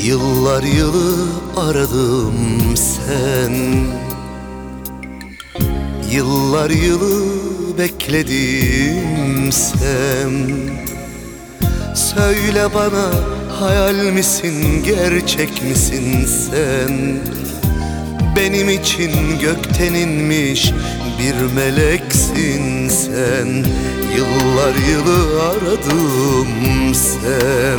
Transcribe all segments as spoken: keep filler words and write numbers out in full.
Yıllar yılı aradım sen, yıllar yılı bekledim sen. Söyle bana, hayal misin, gerçek misin sen? Benim için gökten inmiş bir meleksin sen. Yıllar yılı aradım sen,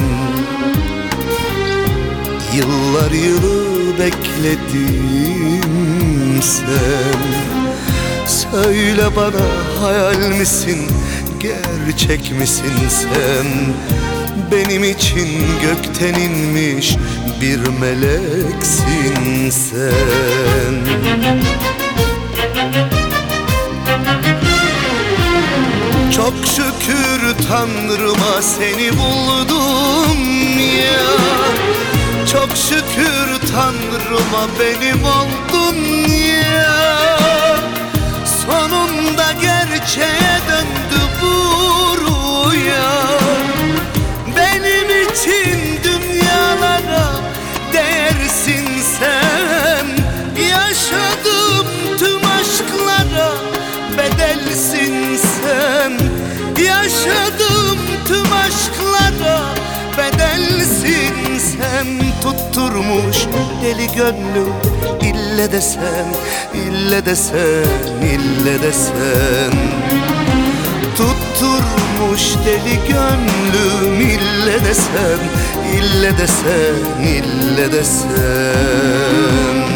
yıllar yılı bekledim sen. Söyle bana, hayal misin, gerçek misin sen? Benim için gökten inmiş bir meleksin sen. Çok şükür Tanrıma seni buldum ya. Çok şükür Tanrıma benim oldun ya. Sonunda gerçeğe döndü bu rüya. Benim için dünyalara değersin sen. Yaşadığım tüm aşklara bedelsin sen. Yaşadığım tüm aşklara bedelsin sen. Tutturmuş deli gönlüm, ille de sen, ille de sen, ille de sen. Tutturmuş deli gönlüm, ille de sen, ille de sen, ille de sen.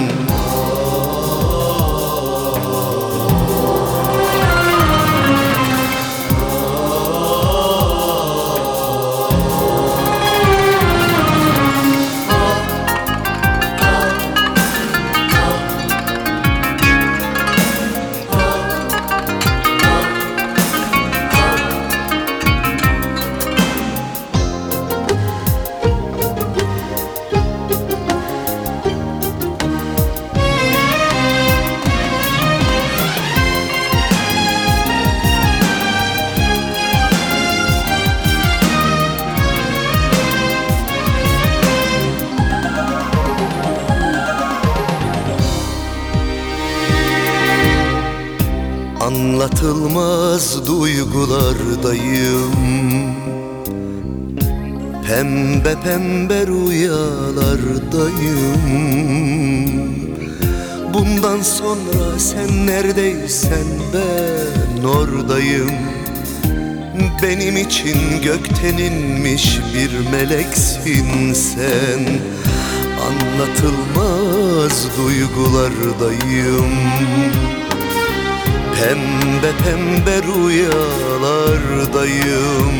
Anlatılmaz duygulardayım, pembe pembe rüyalardayım. Bundan sonra sen neredeysen ben oradayım. Benim için gökten inmiş bir meleksin sen. Anlatılmaz duygulardayım, pembe pembe rüyalardayım.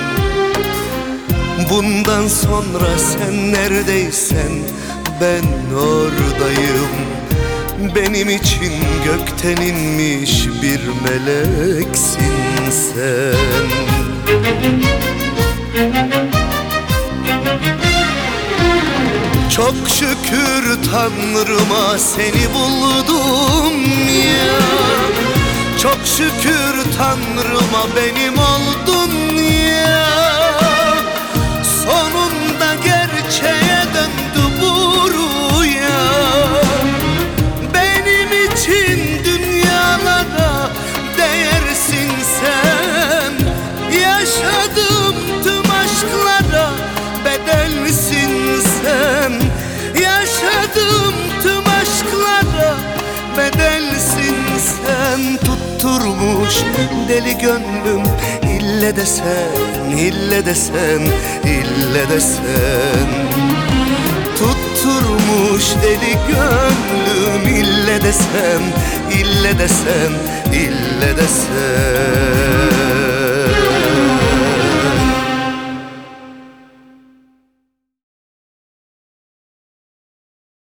Bundan sonra sen neredeysen ben oradayım. Benim için gökten inmiş bir meleksin sen. Çok şükür Tanrıma seni buldum ya. Çok şükür Tanrıma benim oldun ya. Sonunda gerçeğe döndü bu rüya. Benim için dünyalara değersin sen. Yaşadığım tüm aşklara bedelsin sen. Yaşadığım tüm aşklara bedelsin sen. Tutturmuş deli gönlüm, ille de sen, ille de sen, ille de sen. Tutturmuş deli gönlüm, ille de sen, ille de sen, ille de sen.